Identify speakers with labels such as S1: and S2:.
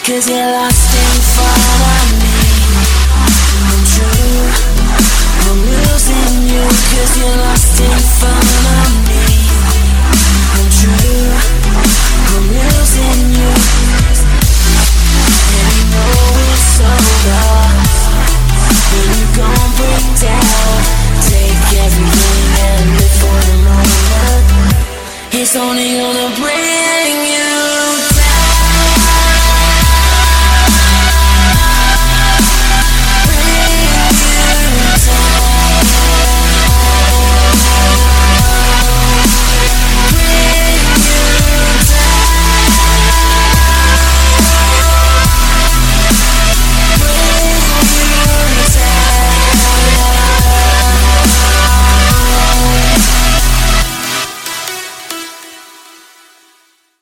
S1: 'cause you're lost in front of me. I'm true, I'm losing you 'cause you're lost in front of me.